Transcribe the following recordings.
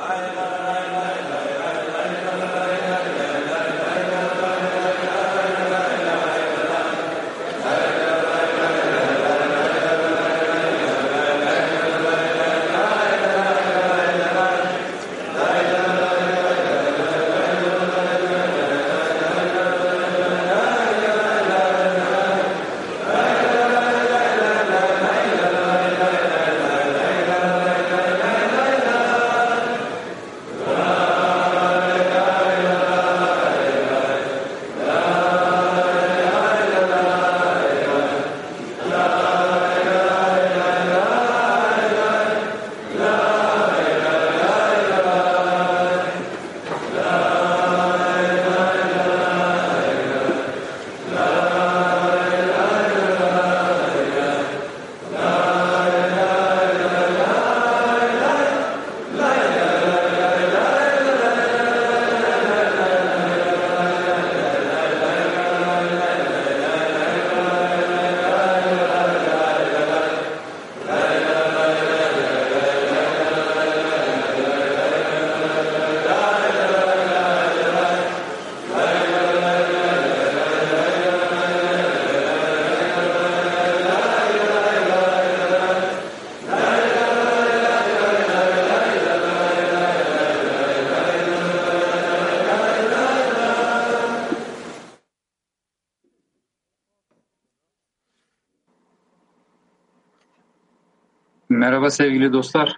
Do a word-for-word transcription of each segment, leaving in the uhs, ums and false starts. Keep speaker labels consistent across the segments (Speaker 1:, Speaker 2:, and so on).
Speaker 1: Merhaba sevgili dostlar.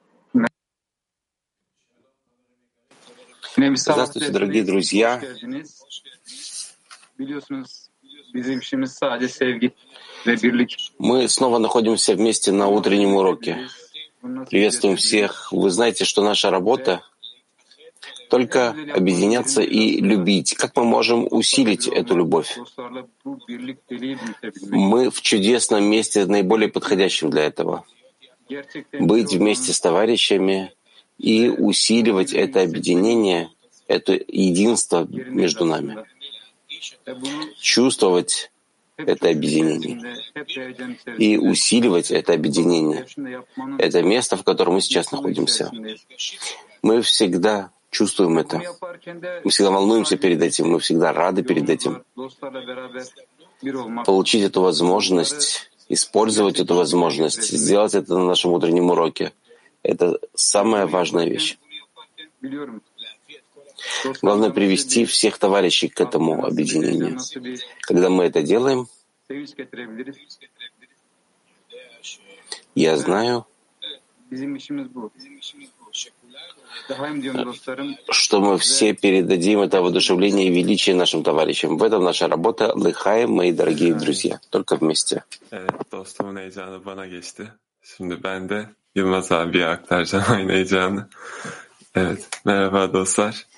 Speaker 2: Здравствуйте, дорогие друзья. Мы снова находимся вместе на утреннем уроке. Приветствуем всех. Вы знаете, что наша работа — только объединяться и любить. Как мы можем усилить эту любовь? Мы в чудесном месте, наиболее подходящем для этого. Быть вместе с товарищами и усиливать это объединение, это единство между нами. Чувствовать это объединение и усиливать это объединение. Это место, в котором мы сейчас находимся. Мы всегда чувствуем это. Мы всегда волнуемся перед этим, мы всегда рады перед этим. Получить эту возможность, использовать эту возможность, сделать это на нашем утреннем уроке — это самая важная вещь. Главное — привести всех товарищей к этому объединению. Когда мы это делаем, я знаю, что мы все передадим это воодушевление и величие нашим товарищам. В этом наша работа. Лыхаем, мои дорогие друзья. Только вместе.
Speaker 3: Şimdi ben de Yılmaz abiye aktaracağım aynı heyecanı. Evet, merhaba dostlar.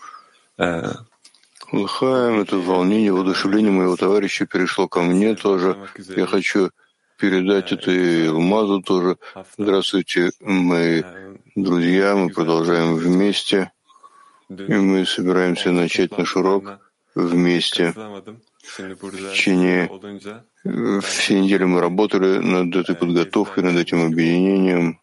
Speaker 4: Лыхаем, это волнение, воодушевление моего товарища перешло ко мне тоже. Я хочу передать это и Илмазу тоже. Здравствуйте, мои друзья, мы продолжаем вместе, и мы собираемся начать наш урок вместе. В течение всей недели мы работали над этой подготовкой, над этим объединением,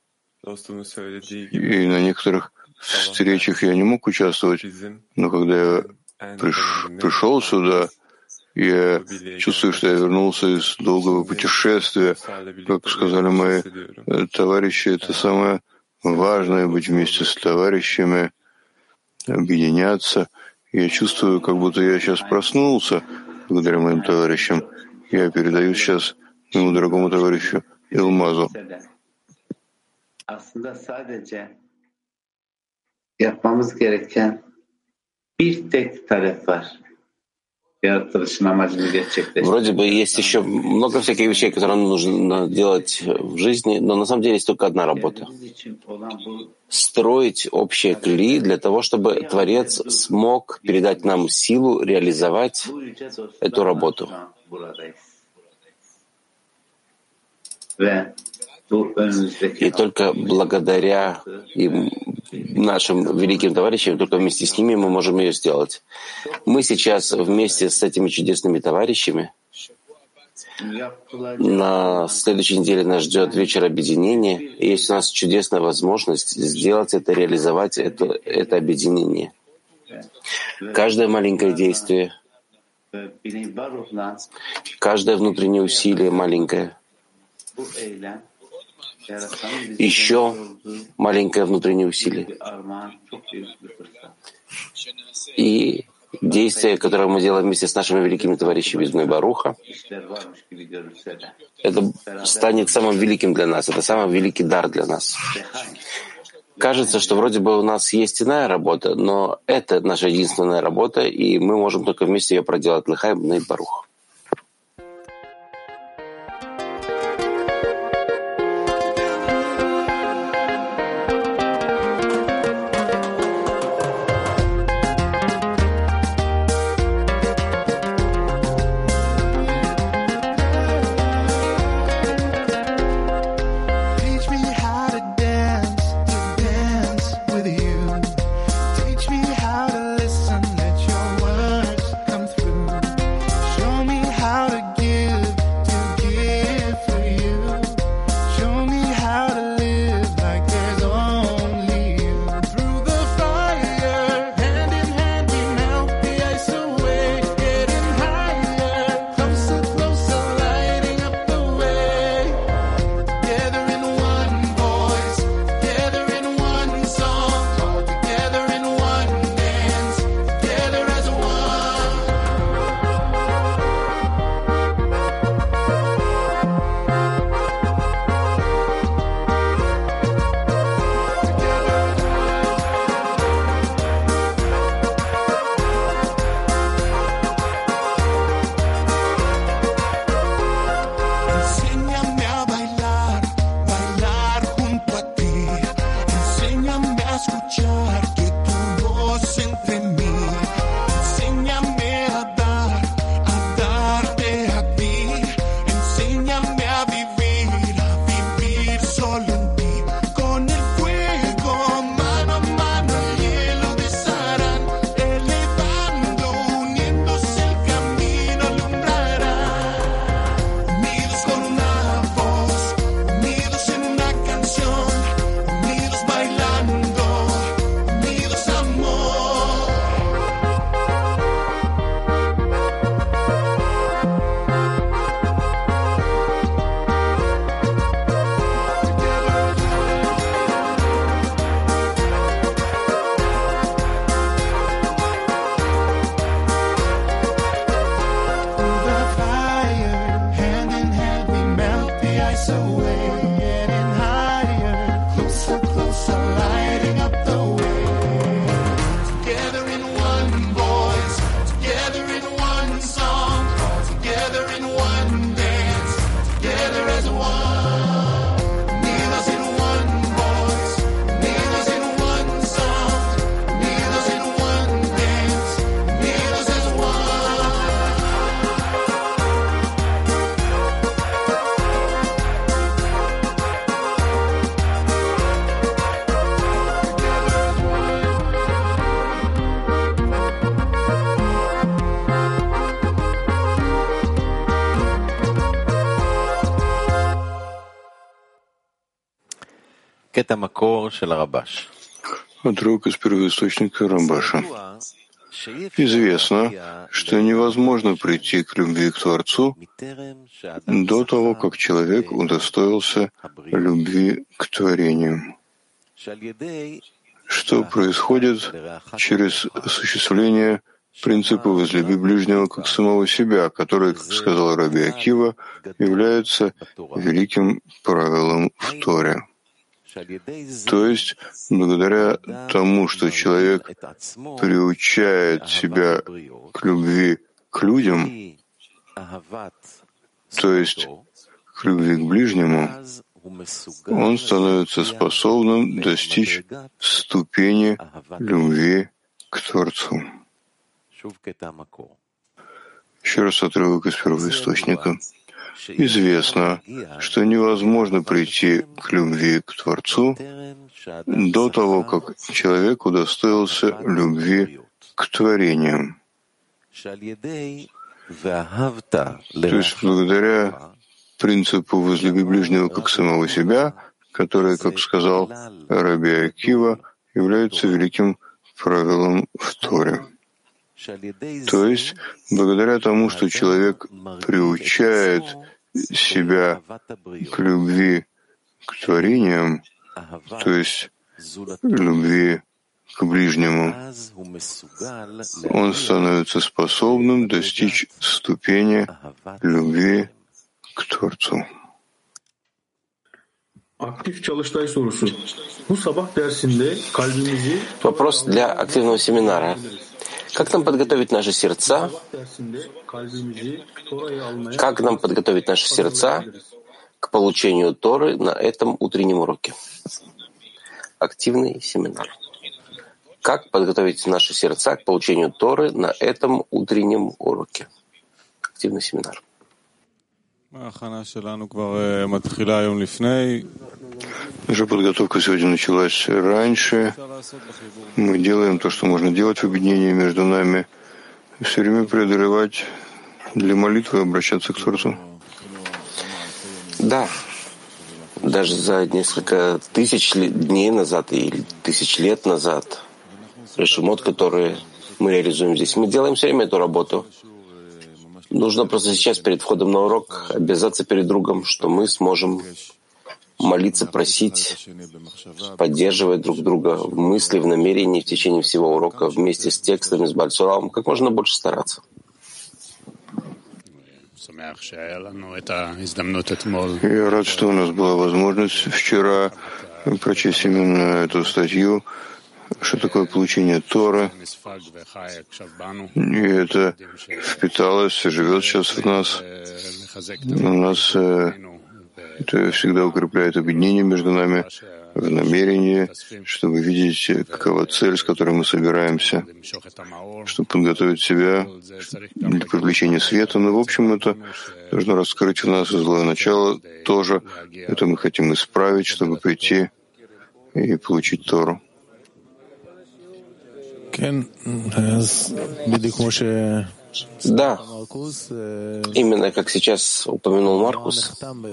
Speaker 4: и на некоторых встречах я не мог участвовать, но когда я приш, пришел сюда, я чувствую, что я вернулся из долгого путешествия. Как сказали мои товарищи, это самое важное — быть вместе с товарищами, объединяться. Я чувствую, как будто я сейчас проснулся благодаря моим товарищам. Я передаю сейчас моему дорогому товарищу Илмазу.
Speaker 5: Yapmamız gereken bir tek talep var. Yaratılışın amacını gerçekleştirmek.
Speaker 2: Вроде бы есть еще много всяких вещей, которые нужно делать в жизни, но на самом деле есть только одна работа. Строить общее кли для того, чтобы Творец смог передать нам силу реализовать эту работу. И только благодаря им, нашим великим товарищам, только вместе с ними мы можем ее сделать. Мы сейчас вместе с этими чудесными товарищами На следующей неделе нас ждет вечер объединения, и есть у нас чудесная возможность сделать это, реализовать это, это объединение. Каждое маленькое действие, каждое внутреннее усилие маленькое, еще маленькое внутреннее усилие. И действие, которое мы делаем вместе с нашими великими товарищами из Бней Баруха, это станет самым великим для нас, это самый великий дар для нас. Кажется, что вроде бы у нас есть иная работа, но это наша единственная работа, и мы можем только вместе ее проделать. Лехаим Бней Барух.
Speaker 4: Отрывок из первоисточника Рамбаша. Известно, что невозможно прийти к любви к Творцу до того, как человек удостоился любви к творению, что происходит через осуществление принципа «возлюби ближнего как самого себя», который, как сказал Раби Акива, является великим правилом в Торе. То есть, благодаря тому, что человек приучает себя к любви к людям, то есть к любви к ближнему, он становится способным достичь ступени любви к Творцу. Еще раз отрывок из первоисточника. Известно, что невозможно прийти к любви к Творцу до того, как человек удостоился любви к творениям, То есть благодаря принципу «возлюби ближнего как самого себя», который, как сказал Раби Акива, является великим правилом в Торе. То есть, благодаря тому, что человек приучает себя к любви к творениям, то есть любви к ближнему, он становится способным достичь ступени любви к Творцу.
Speaker 2: Вопрос для активного семинара. Как нам подготовить наши сердца? Как нам подготовить наши сердца к получению Торы на этом утреннем уроке? Активный семинар. Как подготовить наши сердца к получению Торы на этом утреннем уроке? Активный семинар.
Speaker 4: Наша подготовка сегодня началась раньше. Мы делаем то, что можно делать в объединении между нами. Все время преодолевать для молитвы, обращаться к Творцу.
Speaker 2: Да. Даже за несколько тысяч дней назад или тысяч лет назад решимот, которые мы реализуем здесь, мы делаем все время эту работу. Нужно просто сейчас перед входом на урок обязаться перед другом, что мы сможем молиться, просить, поддерживать друг друга в мысли, в намерении в течение всего урока вместе с текстами, с Бальсулавом, как можно больше стараться.
Speaker 4: Я рад, что у нас была возможность вчера прочесть именно эту статью, что такое получение Торы. И это впиталось, живет сейчас в нас. У нас это всегда укрепляет объединение между нами в намерении, чтобы видеть, какова цель, с которой мы собираемся, чтобы подготовить себя для привлечения света. Но, в общем, это должно раскрыть в нас злое начало тоже. Это мы хотим исправить, чтобы прийти и получить Тору.
Speaker 2: Да, именно как сейчас упомянул Маркус,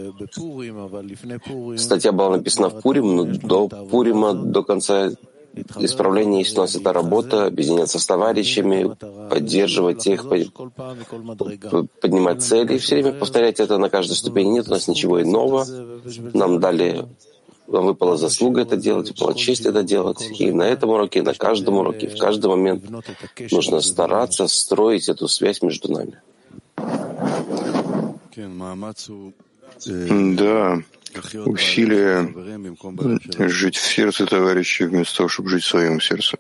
Speaker 2: статья была написана в Пурим, но до Пурима, до конца исправления есть у нас эта работа, объединяться с товарищами, поддерживать их, поднимать цели, и все время повторять это на каждой ступени. Нет у нас ничего иного. Нам дали Вам выпала заслуга это делать, выпала честь это делать. И на этом уроке, и на каждом уроке, в каждый момент нужно стараться строить эту связь между нами.
Speaker 4: Да, усилие жить в сердце товарища вместо того, чтобы жить в своем сердце.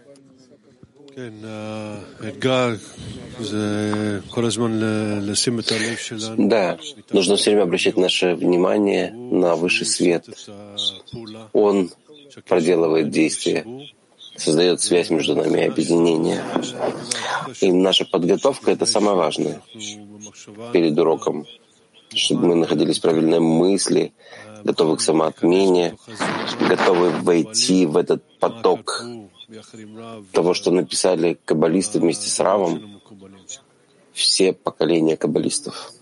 Speaker 2: Да, нужно все время обращать наше внимание на высший свет. Он проделывает действия, создает связь между нами и объединение. И наша подготовка — это самое важное перед уроком, чтобы мы находились в правильной мысли, готовы к самоотмене, готовы войти в этот поток того, что написали каббалисты вместе с Равом, все поколения каббалистов.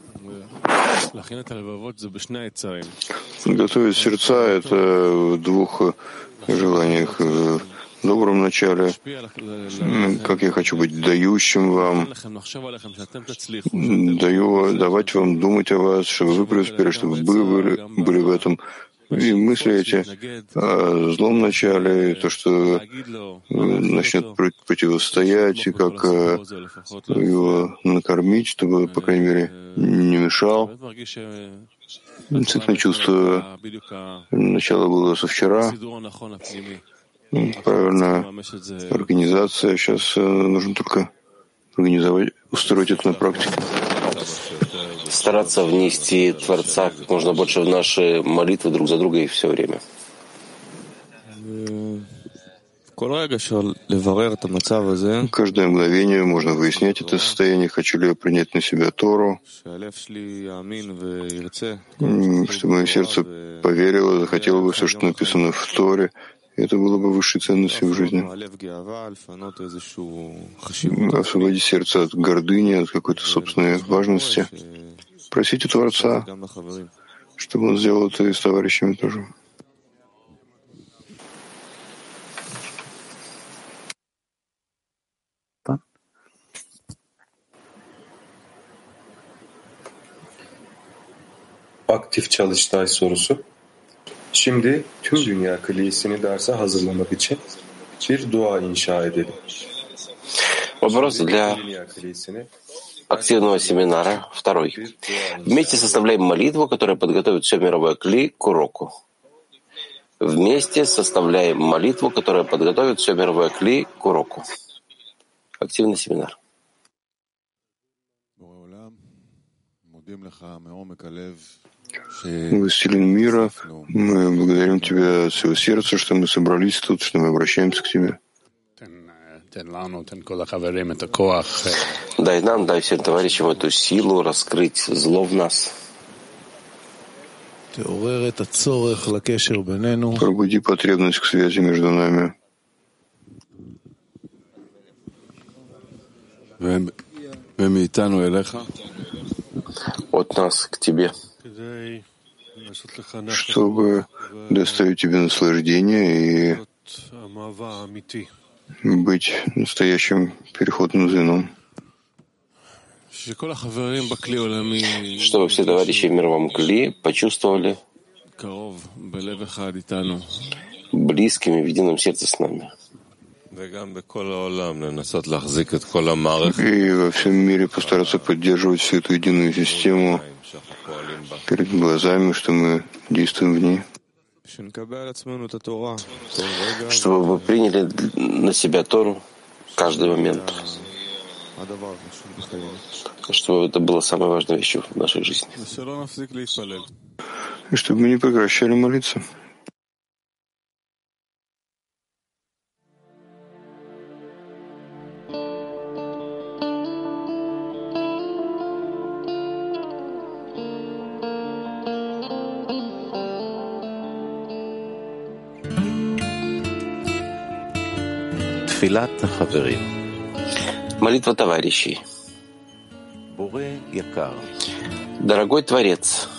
Speaker 4: Готовить сердца — это в двух желаниях. В добром начале, как я хочу быть дающим вам, даю, давать вам думать о вас, чтобы вы преуспели, чтобы вы были, были в этом. И мысли эти о злом начале, то, что начнет противостоять, и как его накормить, чтобы, по крайней мере, не мешал. Действительно чувствую, начало было со вчера. Правильная организация. Сейчас нужно только организовать, устроить это на практике.
Speaker 2: Стараться внести Творца как можно больше в наши молитвы друг за друга и все время.
Speaker 4: Каждое мгновение можно выяснять это состояние, хочу ли я принять на себя Тору, чтобы мое сердце поверило, захотело бы все, что написано в Торе, Это было бы высшей ценностью в жизни. Освободить сердце от гордыни, от какой-то собственной важности. Просите Творца, чтобы он сделал это и с товарищами тоже.
Speaker 6: Aktif çalıştay sorusu. Şimdi tüm dünya kliyesini derse hazırlamak için bir dua inşa edelim.
Speaker 2: Вопрос для активного семинара второй. Вместе составляем молитву, которая подготовит все мировое кли к уроку. Вместе составляем молитву, которая подготовит все мировое кли к уроку. Активный семинар.
Speaker 4: Властелин мира, мы благодарим Тебя от всего сердца, что мы собрались тут, что мы обращаемся к Тебе.
Speaker 2: Дай нам, дай всем товарищам эту силу раскрыть зло в нас.
Speaker 4: Пробуди потребность к связи между нами.
Speaker 2: От нас к Тебе.
Speaker 4: Чтобы доставить Тебе наслаждение и быть настоящим переходным звеном.
Speaker 2: Чтобы все товарищи в мировом кли почувствовали близкими в едином сердце с нами.
Speaker 4: И во всем мире постараться поддерживать всю эту единую систему перед глазами, что мы действуем в ней.
Speaker 2: Чтобы мы приняли на себя Тору каждый момент. Чтобы это было самой важной вещью в нашей жизни.
Speaker 4: И чтобы мы не прекращали молиться.
Speaker 2: Молитва товарищей. Дорогой Творец,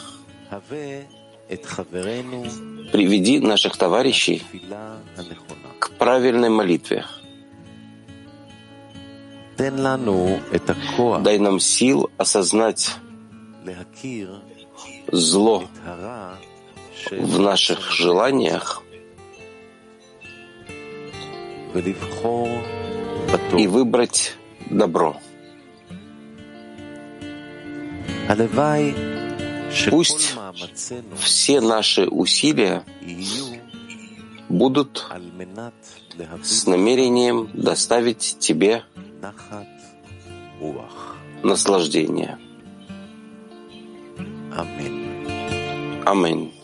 Speaker 2: приведи наших товарищей к правильной молитве. Дай нам сил осознать зло в наших желаниях и выбрать добро. Пусть все наши усилия будут с намерением доставить Тебе наслаждение. Аминь.